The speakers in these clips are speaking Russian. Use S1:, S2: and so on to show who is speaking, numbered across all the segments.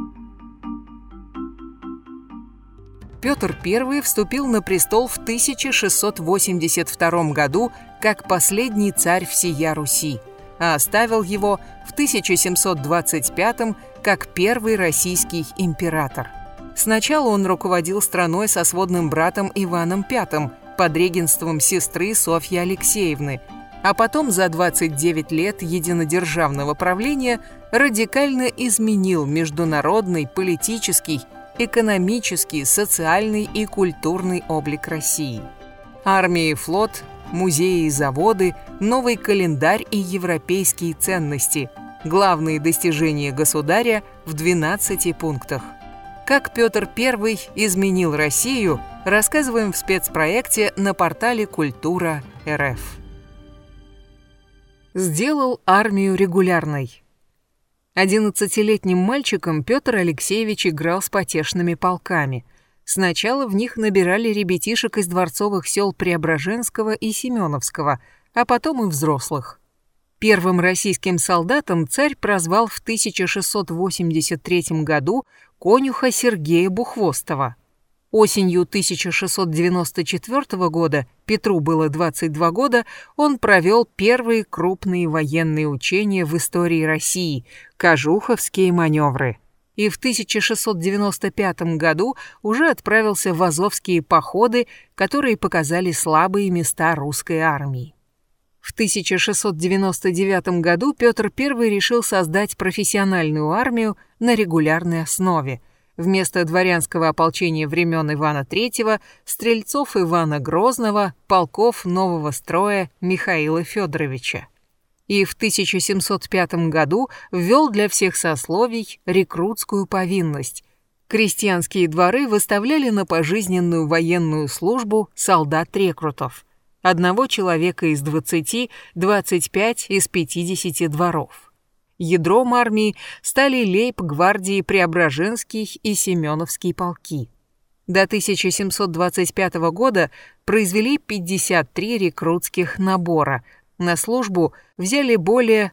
S1: Петр I вступил на престол в 1682 году как последний царь всея Руси, а оставил его в 1725 как первый российский император. Сначала он руководил страной со сводным братом Иваном V под регенством сестры Софьи Алексеевны, а потом за 29 лет единодержавного правления радикально изменил международный, политический, экономический, социальный и культурный облик России. Армия и флот, музеи и заводы, новый календарь и европейские ценности – главные достижения государя в 12 пунктах. Как Петр I изменил Россию, рассказываем в спецпроекте на портале Культура.рф. Сделал армию регулярной. 11-летним мальчиком Петр Алексеевич играл с потешными полками. Сначала в них набирали ребятишек из дворцовых сел Преображенского и Семеновского, а потом и взрослых. Первым российским солдатом царь прозвал в 1683 году конюха Сергея Бухвостова. Осенью 1694 года, Петру было 22 года, он провел первые крупные военные учения в истории России – Кожуховские маневры. И в 1695 году уже отправился в Азовские походы, которые показали слабые места русской армии. В 1699 году Петр I решил создать профессиональную армию на регулярной основе. Вместо дворянского ополчения времен Ивана III, стрельцов Ивана Грозного, полков нового строя Михаила Федоровича. И в 1705 году ввел для всех сословий рекрутскую повинность. Крестьянские дворы выставляли на пожизненную военную службу солдат-рекрутов. Одного человека из 20, 25 из 50 дворов. Ядром армии стали лейб-гвардии Преображенский и Семеновский полки. До 1725 года произвели 53 рекрутских набора. На службу взяли более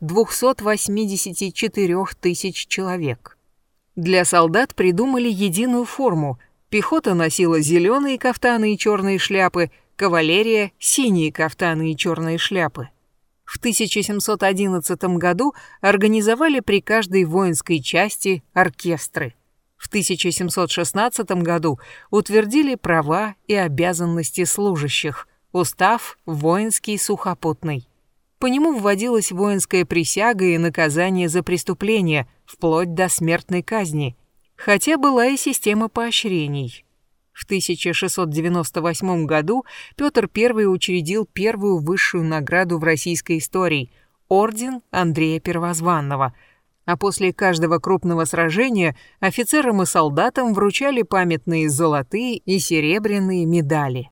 S1: 284 тысяч человек. Для солдат придумали единую форму. Пехота носила зеленые кафтаны и черные шляпы, кавалерия – синие кафтаны и черные шляпы. В 1711 году организовали при каждой воинской части оркестры. В 1716 году утвердили права и обязанности служащих, устав воинский сухопутный. По нему вводилась воинская присяга и наказание за преступления, вплоть до смертной казни, хотя была и система поощрений. В 1698 году Петр I учредил первую высшую награду в российской истории – орден Андрея Первозванного, а после каждого крупного сражения офицерам и солдатам вручали памятные золотые и серебряные медали.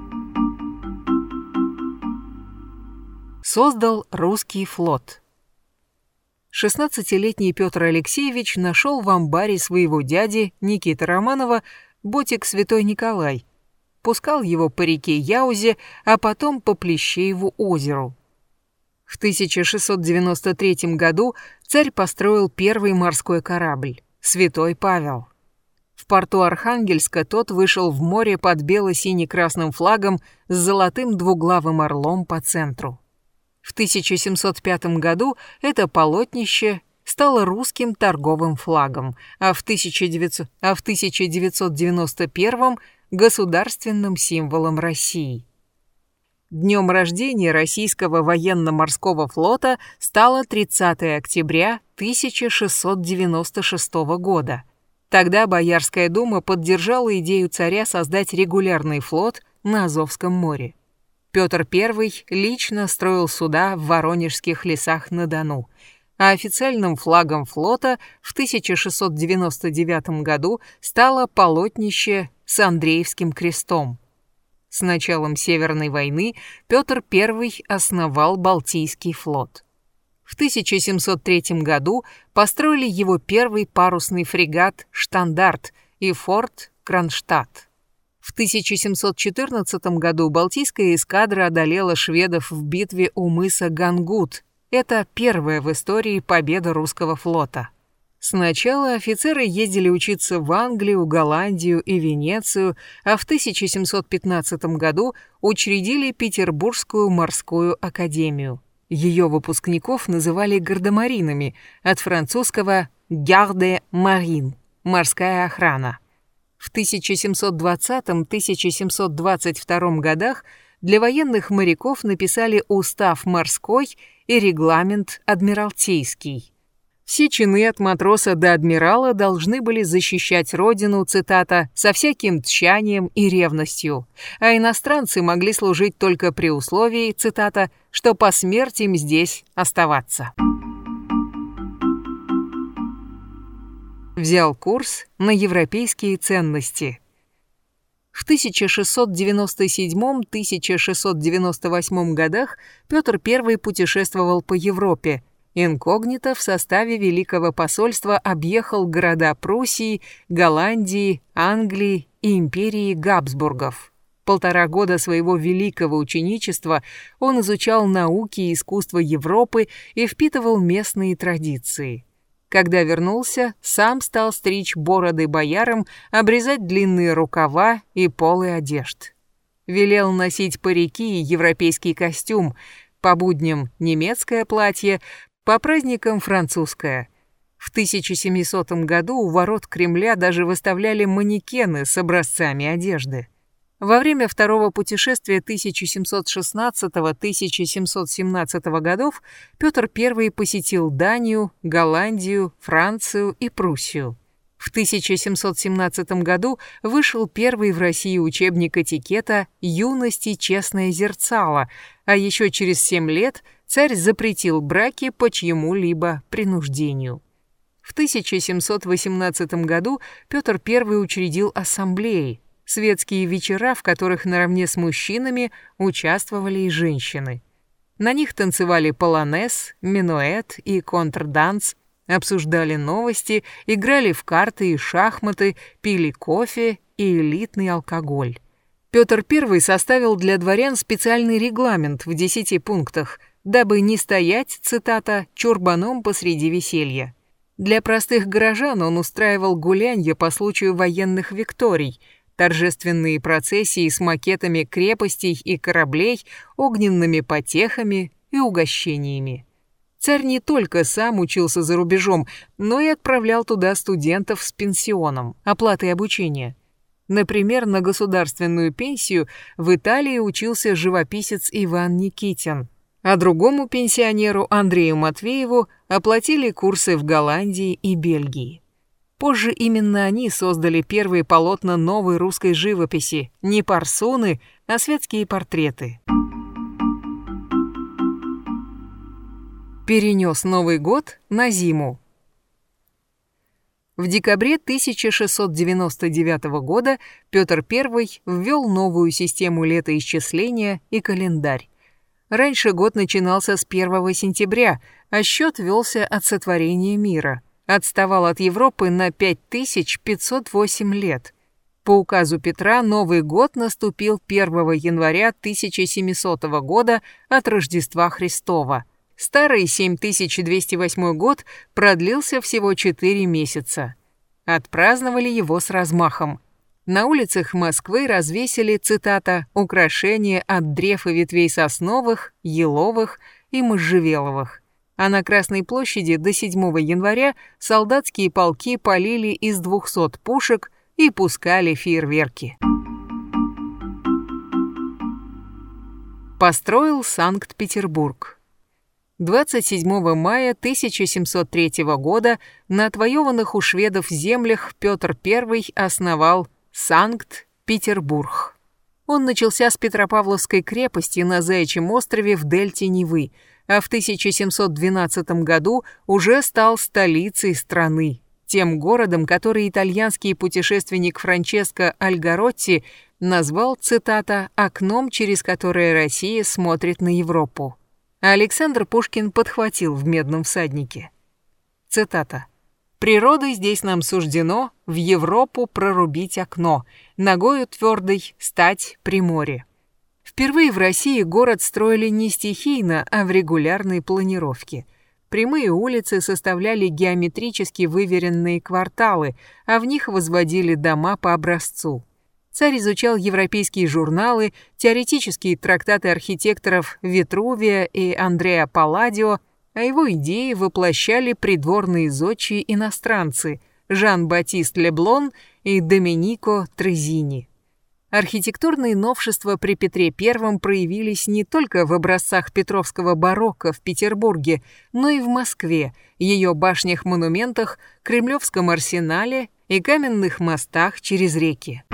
S1: Создал русский флот. 16-летний Петр Алексеевич нашел в амбаре своего дяди Никиты Романова ботик Святой Николай, пускал его по реке Яузе, а потом по Плещееву озеру. В 1693 году царь построил первый морской корабль «Святой Павел». В порту Архангельска тот вышел в море под бело-сине-красным флагом с золотым двуглавым орлом по центру. В 1705 году это полотнище стало русским торговым флагом, а в 1991 государственным символом России. Днем рождения российского военно-морского флота стало 30 октября 1696 года. Тогда Боярская дума поддержала идею царя создать регулярный флот на Азовском море. Петр I лично строил суда в Воронежских лесах на Дону, а официальным флагом флота в 1699 году стало полотнище с Андреевским крестом. С началом Северной войны Петр I основал Балтийский флот. В 1703 году построили его первый парусный фрегат «Штандарт» и форт Кронштадт. В 1714 году Балтийская эскадра одолела шведов в битве у мыса Гангут. Это первая в истории победа русского флота. Сначала офицеры ездили учиться в Англию, Голландию и Венецию, а в 1715 году учредили Петербургскую морскую академию. Ее выпускников называли гардемаринами, от французского «garde marine» – «морская охрана». В 1720-1722 годах для военных моряков написали устав морской и регламент адмиралтейский. Все чины от матроса до адмирала должны были защищать родину, цитата, «со всяким тщанием и ревностью», а иностранцы могли служить только при условии, цитата, «что по смерти им здесь оставаться». Взял курс на европейские ценности. В 1697-1698 годах Петр I путешествовал по Европе. Инкогнито в составе Великого посольства объехал города Пруссии, Голландии, Англии и империи Габсбургов. 1,5 года своего великого ученичества он изучал науки и искусство Европы и впитывал местные традиции. Когда вернулся, сам стал стричь бороды боярам, обрезать длинные рукава и полы одежд. Велел носить парики и европейский костюм, по будням немецкое платье, по праздникам французское. В 1700 году у ворот Кремля даже выставляли манекены с образцами одежды. Во время второго путешествия 1716-1717 годов Петр I посетил Данию, Голландию, Францию и Пруссию. В 1717 году вышел первый в России учебник этикета «Юность и честное зерцало», а еще через 7 лет царь запретил браки по чьему-либо принуждению. В 1718 году Петр I учредил ассамблеи, светские вечера, в которых наравне с мужчинами участвовали и женщины. На них танцевали полонез, минуэт и контрданс, обсуждали новости, играли в карты и шахматы, пили кофе и элитный алкоголь. Петр I составил для дворян специальный регламент в 10 пунктах, дабы не стоять, цитата, «чурбаном посреди веселья». Для простых горожан он устраивал гулянья по случаю военных викторий, торжественные процессии с макетами крепостей и кораблей, огненными потехами и угощениями. Царь не только сам учился за рубежом, но и отправлял туда студентов с пенсионом, оплатой обучения. Например, на государственную пенсию в Италии учился живописец Иван Никитин, а другому пенсионеру Андрею Матвееву оплатили курсы в Голландии и Бельгии. Позже именно они создали первые полотна новой русской живописи, не парсуны, а светские портреты. Перенес Новый год на зиму. В декабре 1699 года Петр I ввел новую систему летоисчисления и календарь. Раньше год начинался с 1 сентября, а счет велся от сотворения мира. Отставал от Европы на 5508 лет. По указу Петра Новый год наступил 1 января 1700 года от Рождества Христова. Старый 7208 год продлился всего 4 месяца. Отпраздновали его с размахом. На улицах Москвы развесили, цитата, «украшения от древ и ветвей сосновых, еловых и можжевеловых». А на Красной площади до 7 января солдатские полки полили из 200 пушек и пускали фейерверки. Построил Санкт-Петербург. 27 мая 1703 года на отвоеванных у шведов землях Петр I основал Санкт-Петербург. Он начался с Петропавловской крепости на Заячьем острове в дельте Невы, а в 1712 году уже стал столицей страны, тем городом, который итальянский путешественник Франческо Альгаротти назвал, цитата, «окном, через которое Россия смотрит на Европу». А Александр Пушкин подхватил в «Медном всаднике». Цитата. «Природой здесь нам суждено в Европу прорубить окно, ногою твердой стать при море». Впервые в России город строили не стихийно, а в регулярной планировке. Прямые улицы составляли геометрически выверенные кварталы, а в них возводили дома по образцу. Царь изучал европейские журналы, теоретические трактаты архитекторов Витрувия и Андреа Палладио, а его идеи воплощали придворные зодчие иностранцы Жан-Батист Леблон и Доменико Трезини. Архитектурные новшества при Петре I проявились не только в образцах петровского барокко в Петербурге, но и в Москве, ее башнях-монументах, Кремлевском арсенале и каменных мостах через реки.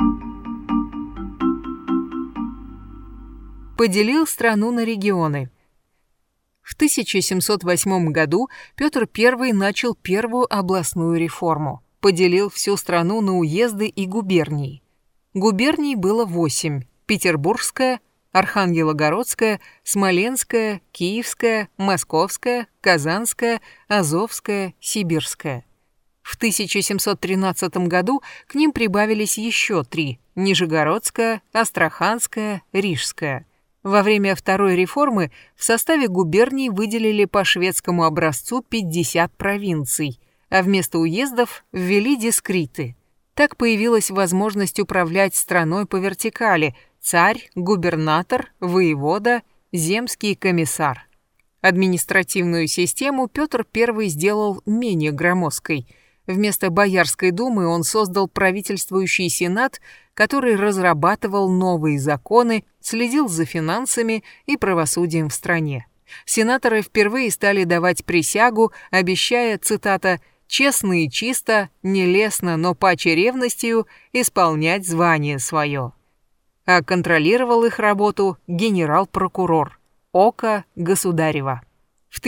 S1: Поделил страну на регионы. В 1708 году Петр I начал первую областную реформу. Поделил всю страну на уезды и губернии. Губерний было 8: Петербургская, Архангелогородская, Смоленская, Киевская, Московская, Казанская, Азовская, Сибирская. В 1713 году к ним прибавились еще 3: Нижегородская, Астраханская, Рижская. Во время второй реформы в составе губерний выделили по шведскому образцу 50 провинций, а вместо уездов ввели дискриты. Так появилась возможность управлять страной по вертикали: царь, губернатор, воевода, земский комиссар. Административную систему Петр I сделал менее громоздкой. Вместо Боярской думы он создал правительствующий сенат, который разрабатывал новые законы, следил за финансами и правосудием в стране. Сенаторы впервые стали давать присягу, обещая, цитата, «честно и чисто, не лестно, но паче ревностью исполнять звание свое». А контролировал их работу генерал-прокурор Око Государева. В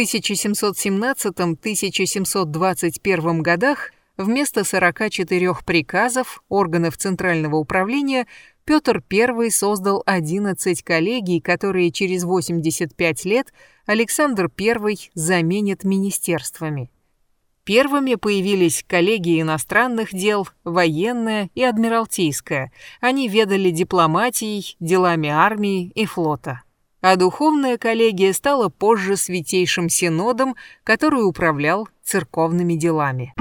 S1: 1717-1721 годах вместо 44 приказов органов Центрального управления Петр I создал 11 коллегий, которые через 85 лет Александр I заменит министерствами. Первыми появились коллегии иностранных дел, военная и адмиралтейская. Они ведали дипломатией, делами армии и флота. А духовная коллегия стала позже Святейшим Синодом, который управлял церковными делами.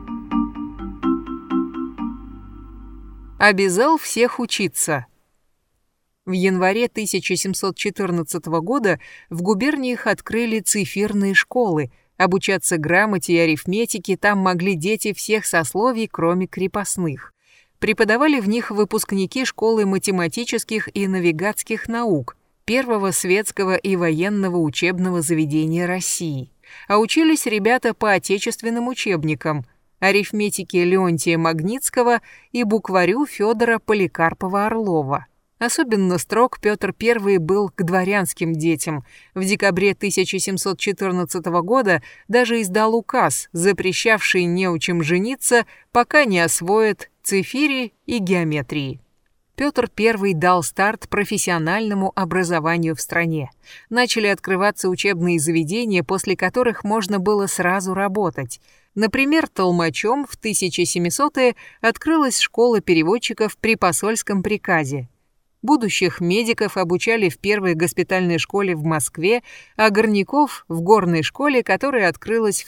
S1: Обязал всех учиться. В январе 1714 года в губерниях открыли цифирные школы. Обучаться грамоте и арифметике там могли дети всех сословий, кроме крепостных. Преподавали в них выпускники школы математических и навигатских наук, первого светского и военного учебного заведения России. А учились ребята по отечественным учебникам, арифметике Леонтия Магнитского и букварю Федора Поликарпова-Орлова. Особенно строг Петр I был к дворянским детям. В декабре 1714 года даже издал указ, запрещавший неучим жениться, пока не освоят цифири и геометрии. Петр I дал старт профессиональному образованию в стране. Начали открываться учебные заведения, после которых можно было сразу работать. Например, толмачом в 1700-е открылась школа переводчиков при посольском приказе. Будущих медиков обучали в первой госпитальной школе в Москве, а горняков в горной школе, которая открылась в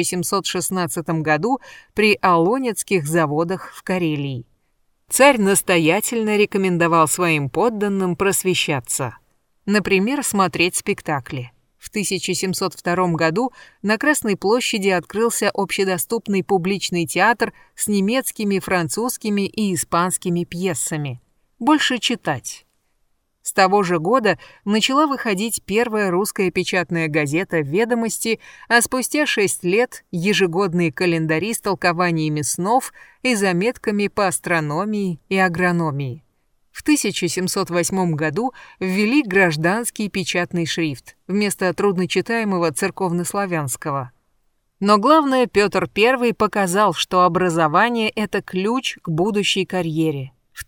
S1: 1716 году при Алонецких заводах в Карелии. Царь настоятельно рекомендовал своим подданным просвещаться. Например, смотреть спектакли. В 1702 году на Красной площади открылся общедоступный публичный театр с немецкими, французскими и испанскими пьесами. Больше читать. С того же года начала выходить первая русская печатная газета «Ведомости», а спустя 6 лет ежегодные календари с толкованиями снов и заметками по астрономии и агрономии. В 1708 году ввели гражданский печатный шрифт вместо трудночитаемого церковнославянского. Но главное, Петр I показал, что образование – это ключ к будущей карьере. В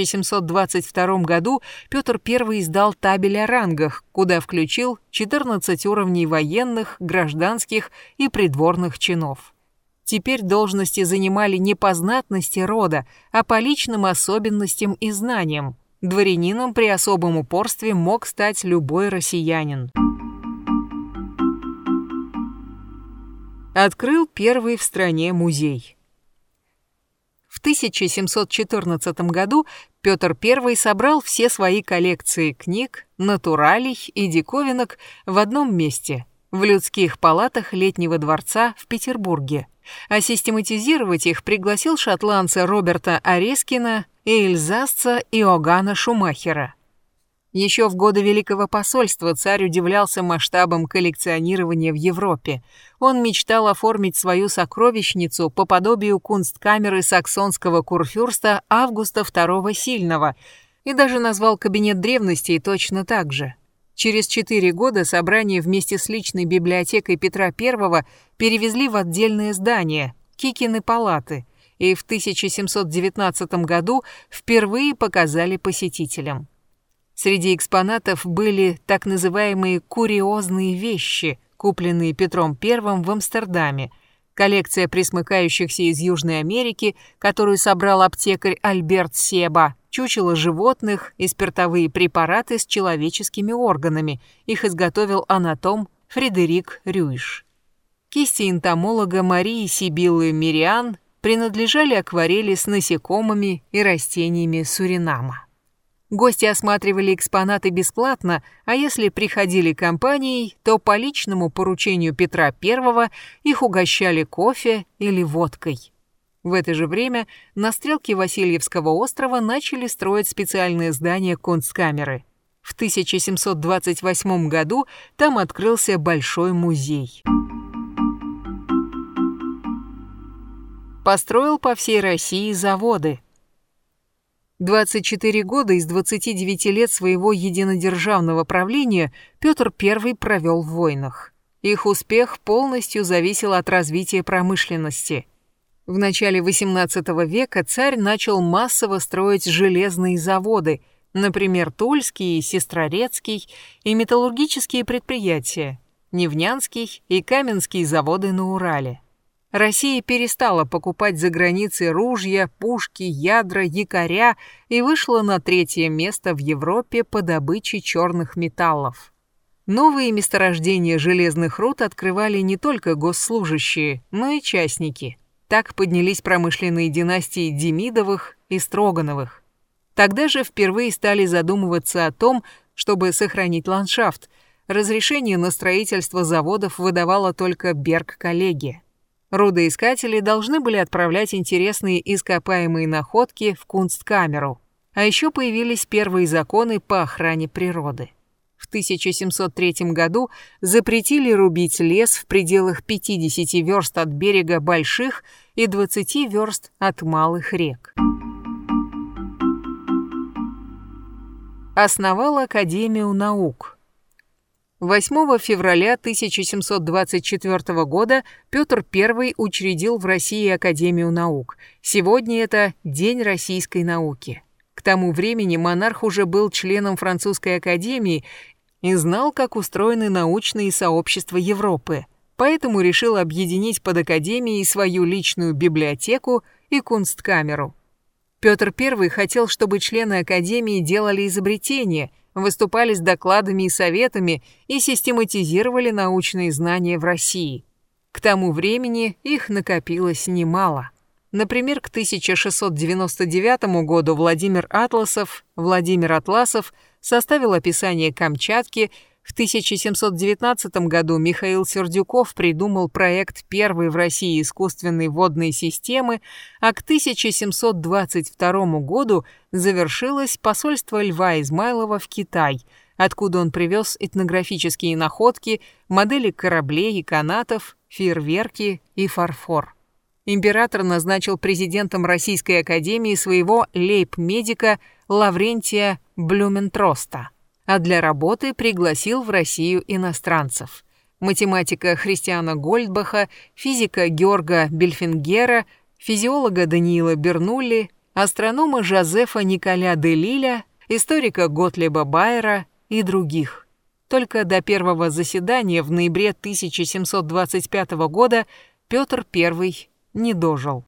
S1: 1722 году Петр I издал табель о рангах, куда включил 14 уровней военных, гражданских и придворных чинов. Теперь должности занимали не по знатности рода, а по личным особенностям и знаниям. Дворянином при особом упорстве мог стать любой россиянин. открыл первый в стране музей. В 1714 году Петр I собрал все свои коллекции книг, натуралий и диковинок в одном месте – в людских палатах Летнего дворца в Петербурге, а систематизировать их пригласил шотландца Роберта Орескина и эльзасца Иоганна Шумахера. Еще в годы Великого посольства царь удивлялся масштабам коллекционирования в Европе. Он мечтал оформить свою сокровищницу по подобию кунсткамеры саксонского курфюрста Августа II Сильного и даже назвал кабинет древностей точно так же. Через 4 года собрание вместе с личной библиотекой Петра I перевезли в отдельное здание – Кикины палаты, и в 1719 году впервые показали посетителям. Среди экспонатов были так называемые «куриозные вещи», купленные Петром I в Амстердаме, коллекция пресмыкающихся из Южной Америки, которую собрал аптекарь Альберт Себа, чучело животных и спиртовые препараты с человеческими органами. Их изготовил анатом Фредерик Рюйш. Кисти энтомолога Марии Сибиллы Мириан принадлежали акварели с насекомыми и растениями Суринама. Гости осматривали экспонаты бесплатно, а если приходили компанией, то по личному поручению Петра I их угощали кофе или водкой. В это же время на стрелке Васильевского острова начали строить специальное здание Кунсткамеры. В 1728 году там открылся Большой музей. Построил по всей России заводы. 24 года из 29 лет своего единодержавного правления Петр I провел в войнах. Их успех полностью зависел от развития промышленности. В начале XVIII века царь начал массово строить железные заводы, например, Тульский, Сестрорецкий и металлургические предприятия, Невнянский и Каменские заводы на Урале. Россия перестала покупать за границей ружья, пушки, ядра, якоря и вышла на 3-е место в Европе по добыче черных металлов. Новые месторождения железных руд открывали не только госслужащие, но и частники. Так поднялись промышленные династии Демидовых и Строгановых. Тогда же впервые стали задумываться о том, чтобы сохранить ландшафт. Разрешение на строительство заводов выдавала только Берг-коллегия. Рудоискатели должны были отправлять интересные ископаемые находки в Кунсткамеру. А еще появились первые законы по охране природы. В 1703 году запретили рубить лес в пределах 50 верст от берега больших и 20 верст от малых рек. Основал Академию наук. 8 февраля 1724 года Петр I учредил в России Академию наук. Сегодня это День российской науки. К тому времени монарх уже был членом Французской академии и знал, как устроены научные сообщества Европы, поэтому решил объединить под академией свою личную библиотеку и кунсткамеру. Петр I хотел, чтобы члены академии делали изобретения, выступали с докладами и советами и систематизировали научные знания в России. К тому времени их накопилось немало. Например, к 1699 году Владимир Атласов составил описание Камчатки, в 1719 году Михаил Сердюков придумал проект первой в России искусственной водной системы, а к 1722 году завершилось посольство Льва Измайлова в Китай, откуда он привез этнографические находки, модели кораблей и канатов, фейерверки и фарфор. Император назначил президентом Российской академии своего лейб-медика Лаврентия Блюментроста, а для работы пригласил в Россию иностранцев: математика Христиана Гольдбаха, физика Георга Бельфингера, физиолога Даниила Бернулли, астронома Жозефа Николя де Лиля, историка Готлиба Байера и других. Только до первого заседания в ноябре 1725 года Петр I не дожил.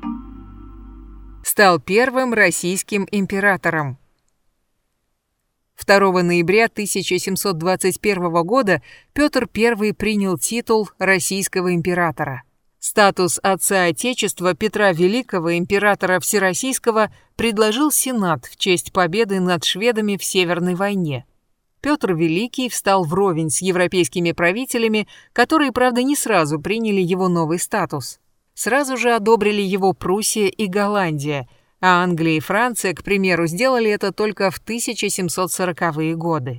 S1: Стал первым российским императором. 2 ноября 1721 года Петр I принял титул российского императора. Статус отца Отечества Петра Великого, императора Всероссийского, предложил Сенат в честь победы над шведами в Северной войне. Петр Великий встал вровень с европейскими правителями, которые, правда, не сразу приняли его новый статус. Сразу же одобрили его Пруссия и Голландия, а Англия и Франция, к примеру, сделали это только в 1740-е годы.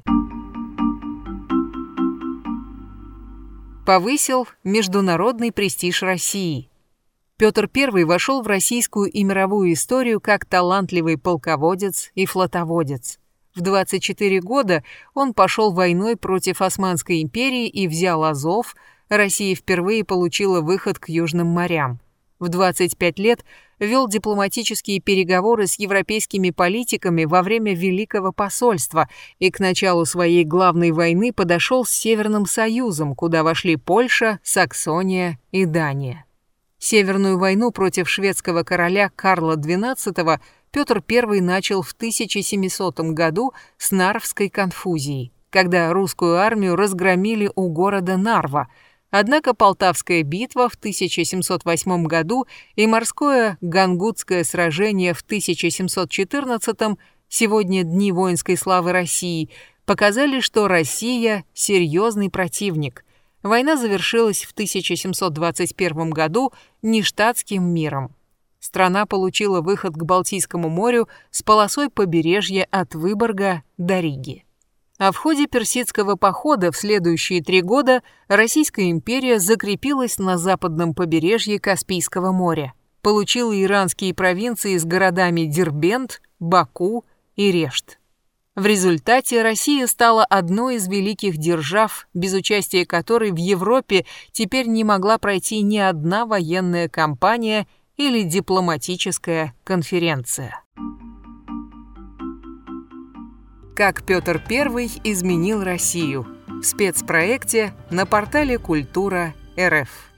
S1: Повысил международный престиж России. Петр I вошел в российскую и мировую историю как талантливый полководец и флотоводец. В 24 года он пошел войной против Османской империи и взял Азов. Россия впервые получила выход к Южным морям. В 25 лет вел дипломатические переговоры с европейскими политиками во время Великого посольства и к началу своей главной войны подошел с Северным Союзом, куда вошли Польша, Саксония и Дания. Северную войну против шведского короля Карла XII Петр I начал в 1700 году с Нарвской конфузии, когда русскую армию разгромили у города Нарва. Однако Полтавская битва в 1708 году и морское Гангутское сражение в 1714, сегодня дни воинской славы России, показали, что Россия – серьезный противник. Война завершилась в 1721 году нештатским миром. Страна получила выход к Балтийскому морю с полосой побережья от Выборга до Риги. А в ходе персидского похода в следующие 3 года Российская империя закрепилась на западном побережье Каспийского моря, получила иранские провинции с городами Дербент, Баку и Решт. В результате Россия стала одной из великих держав, без участия которой в Европе теперь не могла пройти ни одна военная кампания или дипломатическая конференция. Как Петр I изменил Россию в спецпроекте на портале Культура.рф.